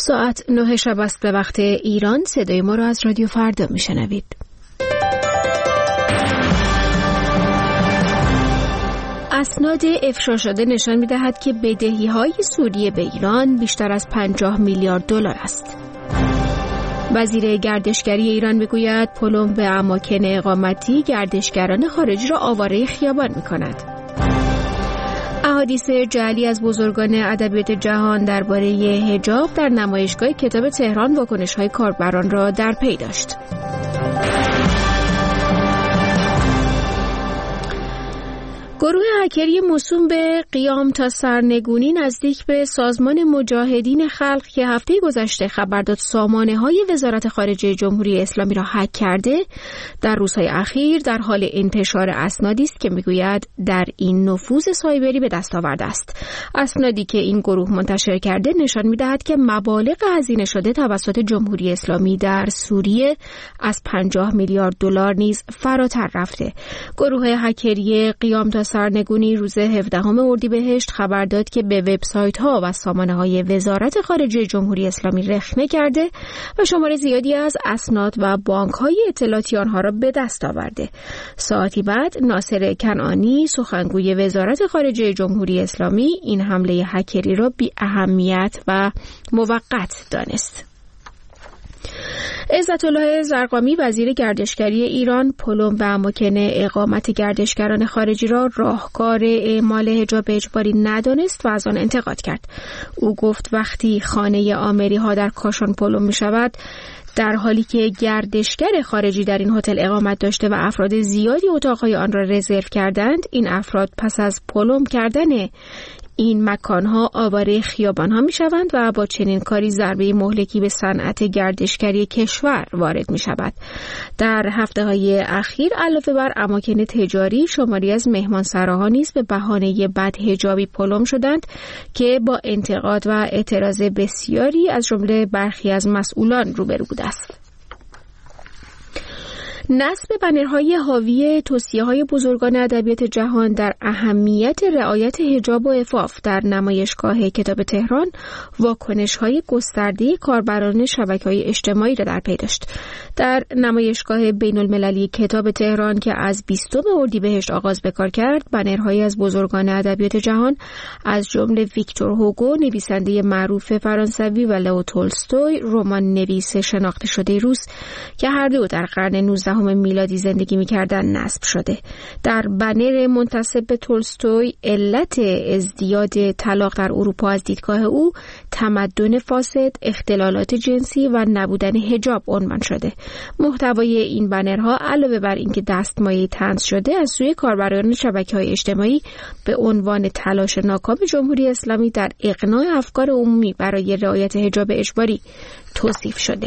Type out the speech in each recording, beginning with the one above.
ساعت 9 شب است به وقت ایران. صدای ما را از رادیو فردا میشنوید. اسناد افشا شده نشان می‌دهد که بدهی‌های سوریه به ایران بیشتر از 50 میلیارد دلار است. وزیر گردشگری ایران میگوید پلم به اماکن اقامتی گردشگران خارجی را آواره خیابان می‌کند. احادیث جعلی از بزرگان ادبیات جهان درباره حجاب در نمایشگاه کتاب تهران واکنش‌های کاربران را در پی داشت. گروه هکری موسوم به قیام تا سرنگونی نزدیک به سازمان مجاهدین خلق که هفته گذشته خبر داد سامانه‌های وزارت خارجه جمهوری اسلامی را هک کرده، در روزهای اخیر در حال انتشار اسنادی است که میگوید در این نفوذ سایبری به دست آورده است. اسنادی که این گروه منتشر کرده نشان می‌دهد که مبالغ هزینه شده توسط جمهوری اسلامی در سوریه از 50 میلیارد دلار نیز فراتر رفته. گروه هکری قیام تا سرنگونی روز 17 اردیبهشت خبر داد که به وبسایت‌ها و سامانه‌های وزارت خارجه جمهوری اسلامی رخنه کرده و شمار زیادی از اسناد و بانک‌های اطلاعاتی آنها را به دست آورده. ساعتی بعد ناصر کنعانی سخنگوی وزارت خارجه جمهوری اسلامی این حمله هکری را بی اهمیت و موقت دانست. عزت الله زرقامی وزیر گردشگری ایران پلم به اماکن اقامت گردشگران خارجی را راهکار اعمال حجاب اجباری ندانست و از آن انتقاد کرد. او گفت وقتی خانه آمری ها در کاشان پلم می شود، در حالی که گردشگر خارجی در این هتل اقامت داشته و افراد زیادی اتاقهای آن را رزرو کردند، این افراد پس از پلم کردن این مکانها آواره خیابانها می شوند و با چنین کاری ضربه مهلکی به صنعت گردشگری کشور وارد می شود. در هفته های اخیر علاوه بر اماکن تجاری، شماری از مهمانسراها نیز به بهانه بدحجابی پلم شدند که با انتقاد و اعتراض بسیاری از جمله برخی از مسئولان روبرو بوده است. نصب بنرهای حاوی توصیه‌های بزرگان ادبیات جهان در اهمیت رعایت حجاب و عفاف در نمایشگاه کتاب تهران واکنش‌های گسترده کاربران شبکه‌های اجتماعی را در پی داشت. در نمایشگاه بین‌المللی کتاب تهران که از 20 اردیبهشت آغاز به کار کرد، بنرهایی از بزرگان ادبیات جهان از جمله ویکتور هوگو نویسنده معروف فرانسوی و لئو تولستوی رمان نویس شناخته شده روس که هر دو در قرن 19 میلادی زندگی می‌کردند نصب شده. در بنر منتسب به تولستوی علت ازدیاد طلاق در اروپا از دیدگاه او تمدن فاسد، اختلالات جنسی و نبودن حجاب عنوان شده. محتوای این بنرها علاوه بر اینکه دستمایه طنز شده از سوی کاربران شبکه‌های اجتماعی به عنوان تلاش ناکام جمهوری اسلامی در اقناع افکار عمومی برای رعایت حجاب اجباری توصیف شده.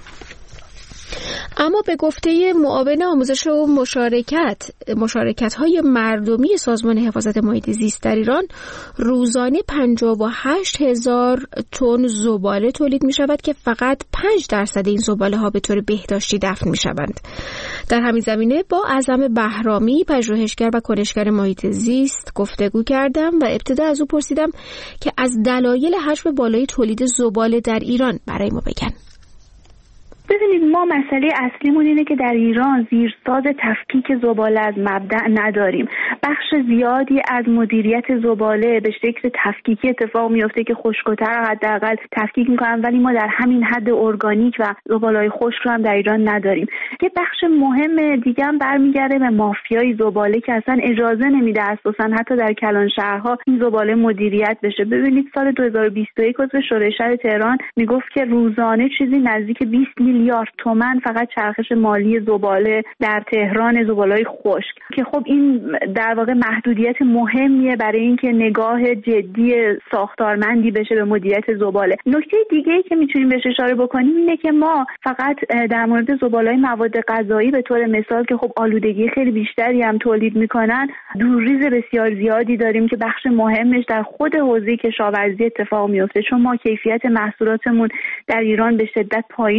اما به گفته معاون آموزش و مشارکت‌های مردمی سازمان حفاظت محیط زیست در ایران روزانه 58,000 تن زباله تولید می شود که فقط 5% این زباله ها به طور بهداشتی دفن می شوند. در همین زمینه با اعظم بهرامی پژوهشگر و کنشگر محیط زیست گفتگو کردم و ابتدا از او پرسیدم که از دلایل حجم بالای تولید زباله در ایران برای ما بگن. ببینید، ما مسئله اصلیمون اینه که در ایران زیرساز تفکیک زباله از مبدأ نداریم. بخش زیادی از مدیریت زباله به شکل تفکیکی اتفاق میفته که خشک‌تر حداقل تفکیک میکنن، ولی ما در همین حد ارگانیک و زباله‌های خشک رو هم در ایران نداریم. یه بخش مهم دیگه هم برمیگرده به مافیای زباله که اصلا اجازه نمیده اساسا حتی در کلان شهرها این زباله مدیریت بشه. ببینید سال 2021 عضو شورای شهر تهران میگفت که روزانه چیزی نزدیک 20 میلیارد تومان فقط چرخش مالی زباله در تهران، زباله‌های خشک، که خب این در واقع محدودیت مهمیه برای اینکه نگاه جدی ساختارمندی بشه به مدیریت زباله. نکته دیگه‌ای که میتونیم بهش اشاره بکنیم اینه که ما فقط در مورد زباله‌های مواد غذایی به طور مثال که خب آلودگی خیلی بیشتری هم تولید میکنن، دورریز بسیار زیادی داریم که بخش مهمش در خود حوزه کشاورزی اتفاق میفته، چون ما کیفیت محصولاتمون در ایران به شدت پایین اومده،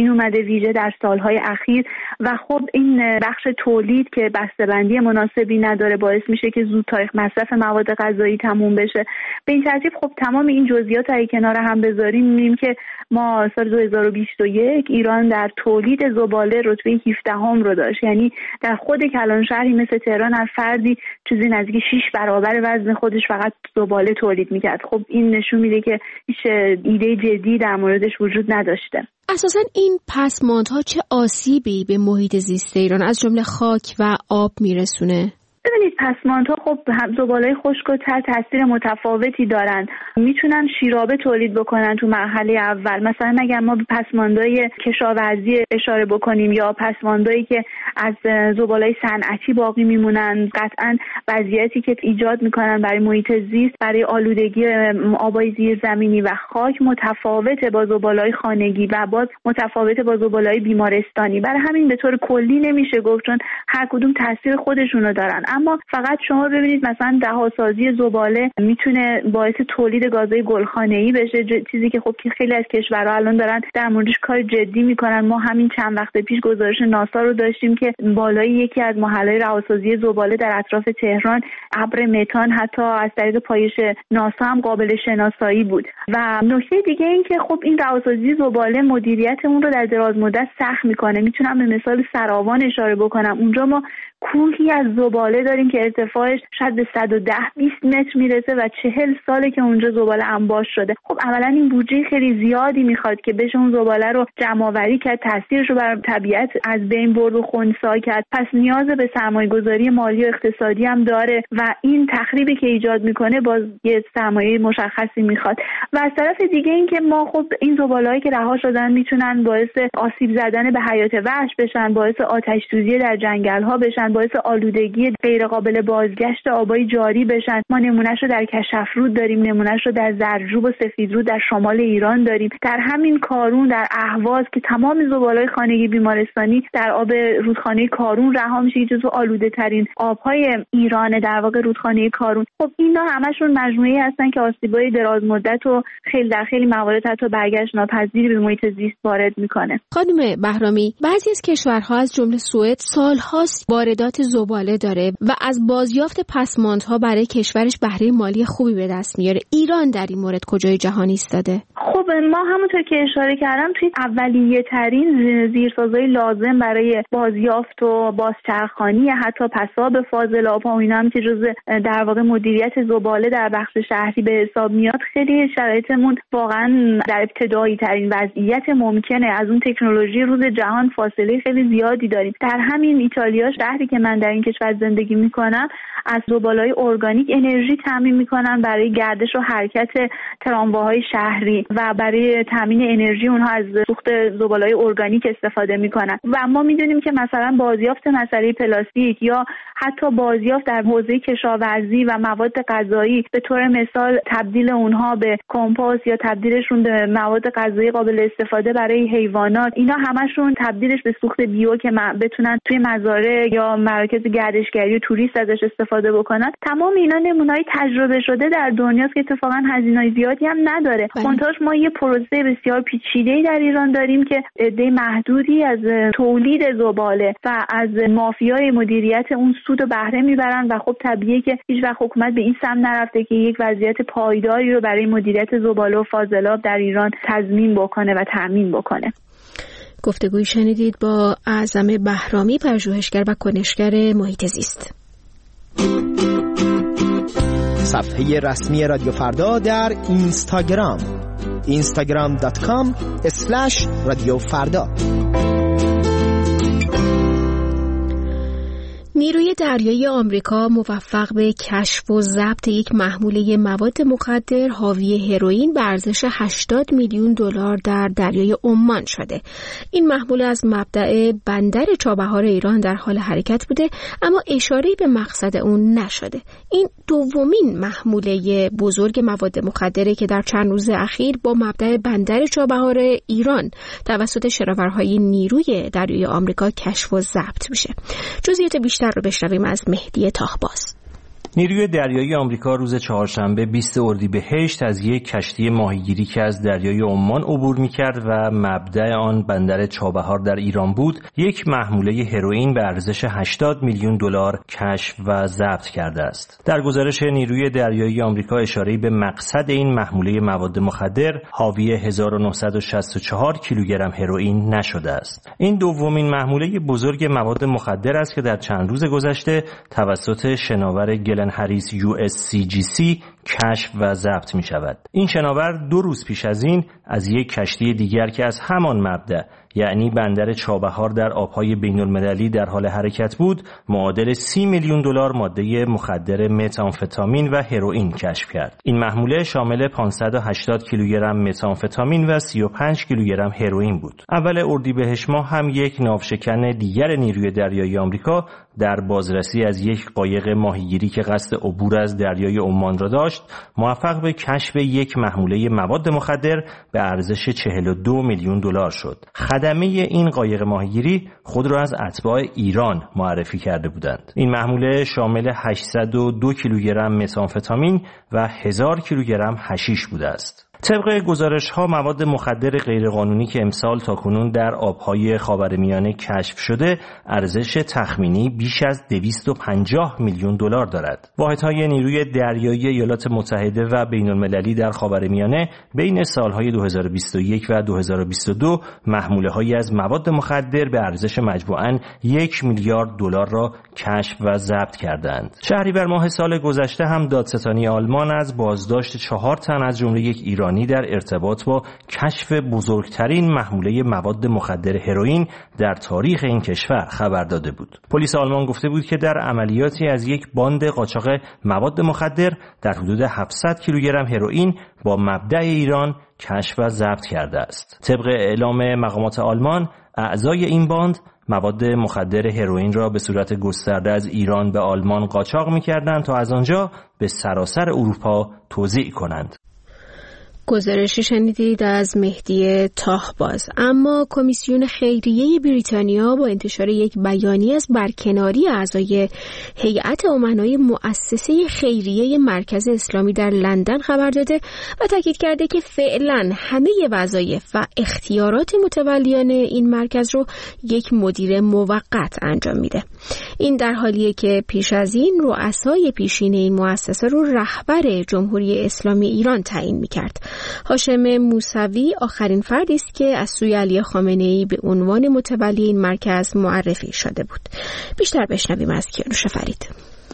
ویژه در سالهای اخیر و خب این بخش تولید که بسته‌بندی مناسبی نداره باعث میشه که زود تاریخ مصرف مواد غذایی تموم بشه. به این ترتیب خب تمام این جزئیات رو کنار هم بذاریم می‌بینیم که ما سال 2021 ایران در تولید زباله رتبه 17ام رو داشت. یعنی در خود کلان شهری مثل تهران هر فردی چیزی نزدیک 6 برابر وزن خودش فقط زباله تولید می‌کرد. خب این نشون میده که هیچ ایده جدی در موردش وجود نداشته. اساساً این پسماندها چه آسیبی به محیط زیست ایران از جمله خاک و آب میرسونه؟ ببینید پسماندها خب زباله‌های خشک و تر تاثیر متفاوتی دارن. میتونن شیرابه تولید بکنن تو مرحله اول. مثلا اگر ما به پسماندهای کشاورزی اشاره بکنیم یا پسماندهایی که از زباله‌های صنعتی باقی میمونن، قطعاً وضعیتی که ایجاد میکنن برای محیط زیست، برای آلودگی آبای زیرزمینی و خاک متفاوته با زباله‌های خانگی و باز متفاوته با زباله‌های بیمارستانی. برای همین به طور کلی نمیشه گفت چون هر کدوم تاثیر خودشونو دارن. اما فقط شما ببینید مثلا دهاسازی زباله میتونه باعث تولید گازهای گلخانه‌ای بشه، چیزی که خب خیلی از کشورها الان دارن در موردش کار جدی میکنن. ما همین چند وقت پیش گزارش ناسا رو داشتیم که بالای یکی از محل‌های رهاسازی زباله در اطراف تهران ابر متان حتی از طریق پایش ناسا هم قابل شناسایی بود. و نکته دیگه این که خب این رهاسازی زباله مدیریت اون رو در دراز مدت سخت میکنه. میتونم به مثال سراوان اشاره بکنم. اونجا ما کوهی از زباله داریم که ارتفاعش شاید به 110-20 متر میرسه و 40 ساله که اونجا زباله انباش شده. خب اولا این بودجه خیلی زیادی میخواد که بشه اون زباله رو جمع‌آوری کرد، تاثیرش رو بر طبیعت از بین برد و خنثی کرد. پس نیاز به سرمایه‌گذاری مالی و اقتصادی هم داره و این تخریبی که ایجاد میکنه باز یه سرمایه مشخصی میخواد. و از طرف دیگه این که ما خب این زباله‌ای که رها شدن میتونن باعث آسیب زدن به حیات وحش بشن، باعث آتش‌سوزی در جنگل‌ها بشن، باعث آلودگی غیر قابل بازگشت آبای جاری بشن. ما نمونهش رو در کشفرود داریم، نمونهش رو در زرجوب و سفیدرود در شمال ایران داریم. در همین کارون در اهواز که تمام زباله‌های خانگی بیمارستانی در آب رودخانه کارون رها میشه، جزو آلوده ترین آبهای ایران در واقع رودخانه کارون. خب اینا همشون مجموعه‌ای هستن که آسیب‌های دراز مدت و خیلی در خیلی موارد حتی برگشت ناپذیری به محیط زیست وارد میکنه. خانم بهرامی، بعضی از کشورها از جمله سوئد سال‌هاست واردات زباله داره و از بازیافت پسماندها برای کشورش بهره مالی خوبی به دست میاره. ایران در این مورد کجای جهان ایستاده؟ خب ما همونطور که اشاره کردم توی اولیه ترین زیرسازهای لازم برای بازیافت و بازچرخانی حتی پساب فاضلاب‌ها و اینا هم که جزء در واقع مدیریت زباله در بخش شهری به حساب میاد، خیلی شرایطمون واقعا در ابتدایی ترین وضعیت ممکنه. از اون تکنولوژی روز جهان فاصله خیلی زیادی داریم. در همین ایتالیا، شهری که من در این کشور زندگی میکنم، از زباله‌های ارگانیک انرژی تامین میکنن برای گردش و حرکت ترامواهای شهری و برای تامین انرژی اونها از سوخت زباله‌های ارگانیک استفاده میکنن. و ما میدونیم که مثلا بازیافت مسئله پلاستیک یا حتی بازیافت در حوزه کشاورزی و مواد غذایی، به طور مثال تبدیل اونها به کمپوست یا تبدیلشون به مواد غذایی قابل استفاده برای حیوانات، اینا همشون تبدیلش به سوخت بیو که بتونن توی مزارع یا مراکز گردشگری و توریست ازش استفاده بکنن. تمام اینا نمونه‌های تجربه شده در دنیاست که اتفاقا هزینه‌ای زیادی هم نداره. منتها ما یه پروسه بسیار پیچیده‌ای در ایران داریم که عده محدودی از تولید زباله و از مافیای مدیریت اون سود و بهره میبرن و خب طبیعیه که هیچ وقت حکومت به این سمت نرفته که یک وضعیت پایداری رو برای مدیریت زباله و فاضلاب در ایران تضمین بکنه و تامین بکنه. گفتگوی شنیدید با اعظم بهرامی، پژوهشگر و کنشگر محیط زیست. صفحه رسمی رادیو فردا در اینستاگرام instagram.com/رادیوفردا. نیروی دریایی آمریکا موفق به کشف و ضبط یک محموله مواد مخدر حاوی هروئین به ارزش 80 میلیون دلار در دریای عمان شده. این محموله از مبدأ بندر چابهار ایران در حال حرکت بوده، اما اشاره‌ای به مقصد اون نشده. این دومین محموله بزرگ مواد مخدره که در چند روز اخیر با مبدأ بندر چابهار ایران توسط شناورهای نیروی دریایی آمریکا کشف و ضبط میشه. جزئیات بیشتر رو بشنویم از مهدی تاهباز. نیروی دریایی آمریکا روز چهارشنبه 20 اردیبهشت از یک کشتی ماهیگیری که از دریای عمان عبور می‌کرد و مبدأ آن بندر چابهار در ایران بود، یک محموله هروئین به ارزش 80 میلیون دلار کشف و ضبط کرده است. در گزارش نیروی دریایی آمریکا اشاره‌ای به مقصد این محموله مواد مخدر حاوی 1964 کیلوگرم هروئین نشده است. این دومین محموله بزرگ مواد مخدر است که در چند روز گذشته توسط شناور گلن هریس USCGC کشف و ضبط می شود. این شناور 2 روز پیش از این از یک کشتی دیگر که از همان مبدأ یعنی بندر چابهار در آبهای بین المللی در حال حرکت بود، معادل 30 میلیون دلار ماده مخدر متامفتامین و هروئین کشف کرد. این محموله شامل 580 کیلوگرم متامفتامین و 35 کیلوگرم هروئین بود. اول اردیبهشت ماه هم یک ناوشکن دیگر نیروی دریایی آمریکا در بازرسی از یک قایق ماهیگیری که قصد عبور از دریای عمان را داشت، موفق به کشف یک محموله مواد مخدر به ارزش 42 میلیون دلار شد. خدمه این قایق ماهیگیری خود را از اتباع ایران معرفی کرده بودند. این محموله شامل 802 کیلوگرم متامفتامین و 1000 کیلوگرم حشیش بوده است. طبق گزارش‌ها مواد مخدر غیرقانونی که امسال تاکنون در آبهای خاورمیانه کشف شده ارزش تخمینی بیش از 250 میلیون دلار دارد. واحدهای نیروی دریایی ایالات متحده و بین‌المللی در خاورمیانه بین سالهای 2021 و 2022 محموله‌هایی از مواد مخدر به ارزش مجموعاً 1 میلیارد دلار را کشف و ضبط کردند. شهریور ماه سال گذشته هم دادستانی آلمان از بازداشت 4 تن از جمله یک ایرانی در ارتباط با کشف بزرگترین محموله مواد مخدر هروئین در تاریخ این کشور خبر داده بود. پلیس آلمان گفته بود که در عملیاتی از یک باند قاچاق مواد مخدر در حدود 700 کیلوگرم هروئین با مبدأ ایران کشف و ضبط کرده است. طبق اعلام مقامات آلمان، اعضای این باند مواد مخدر هروئین را به صورت گسترده از ایران به آلمان قاچاق می‌کردند تا از آنجا به سراسر اروپا توزیع کنند. گزارشی شنیدید از مهدی تاهباز. اما کمیسیون خیریه بریتانیا با انتشار یک بیانیه از برکناری اعضای هیئت امنای مؤسسه خیریه مرکز اسلامی در لندن خبر داده و تاکید کرده که فعلا همه وظایف و اختیارات متولیان این مرکز رو یک مدیر موقت انجام میده. این در حالیه که پیش از این رؤسای پیشین این مؤسسه رو رهبر جمهوری اسلامی ایران تعیین میکرد. هاشم موسوی آخرین فردی است که از سوی علی خامنه‌ای به عنوان متولی این مرکز معرفی شده بود. بیشتر بشنویم از کیانوش فرید.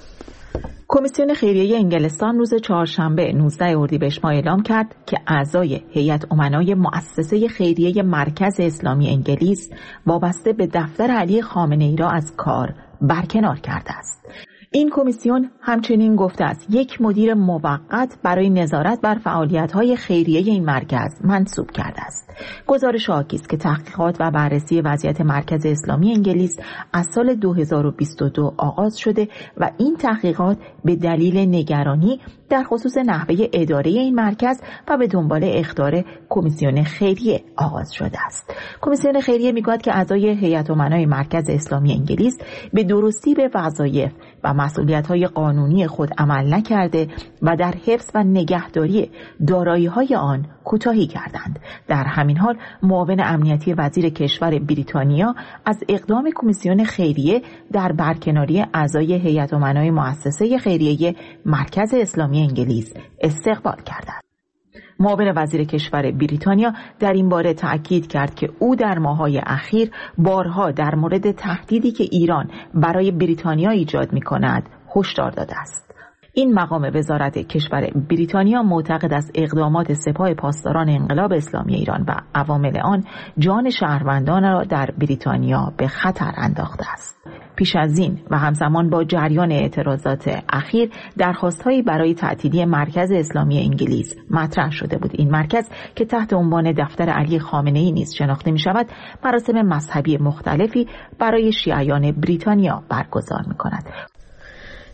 کمیسیون خیریه انگلستان روز چهارشنبه 19 اردیبهشت ماه اعلام کرد که اعضای هیئت امنای مؤسسه خیریه مرکز اسلامی انگلیس وابسته به دفتر علی خامنه‌ای را از کار برکنار کرده است. این کمیسیون همچنین گفته است یک مدیر موقت برای نظارت بر فعالیت‌های خیریه این مرکز منصوب کرده است. گزارش حاکی است که تحقیقات و بررسی وضعیت مرکز اسلامی انگلیس از سال 2022 آغاز شده و این تحقیقات به دلیل نگرانی در خصوص نحوه اداره این مرکز و به دنبال اخطار کمیسیون خیریه آغاز شده است. کمیسیون خیریه میگوید که اعضای هیئت امنای مرکز اسلامی انگلیس به درستی به وظایف و مسئولیت‌های قانونی خود عمل نکرده و در حفظ و نگهداری دارایی‌های آن کوتاهی کردند. در همین حال معاون امنیتی وزیر کشور بریتانیا از اقدام کمیسیون خیریه در برکناری اعضای هیئت امنای مؤسسه خیریه مرکز اسلامی انگلیس استقبال کرده است. معاون وزیر کشور بریتانیا در این باره تأکید کرد که او در ماه‌های اخیر بارها در مورد تهدیدی که ایران برای بریتانیا ایجاد می‌کند هشدار داده است. این مقام وزارت کشور بریتانیا معتقد است اقدامات سپاه پاسداران انقلاب اسلامی ایران و عوامل آن جان شهروندان را در بریتانیا به خطر انداخته است. پیش از این و همزمان با جریان اعتراضات اخیر درخواست‌هایی برای تعطیلی مرکز اسلامی انگلیس مطرح شده بود. این مرکز که تحت عنوان دفتر علی خامنه‌ای نیز شناخته می‌شود، مراسم مذهبی مختلفی برای شیعیان بریتانیا برگزار می‌کند.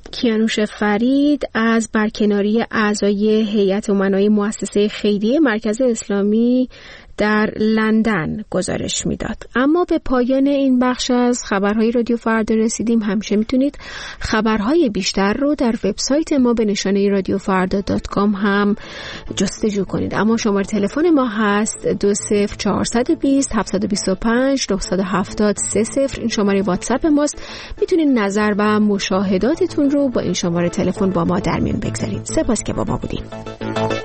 کیانوش فرید از برکناری اعضای هیئت امنای مؤسسه خیریه مرکز اسلامی در لندن گزارش میداد. اما به پایان این بخش از خبرهای رادیو فردا رسیدیم. همیشه میتونید خبرهای بیشتر رو در وبسایت ما به نشانه radiofrda.com هم جستجو کنید. اما شماره تلفن ما هست 20420 725 970 30. این شماره واتساپ ماست. میتونید نظر و مشاهداتتون رو با این شماره تلفن با ما در میون بگذارید. سپاس که با ما بودید.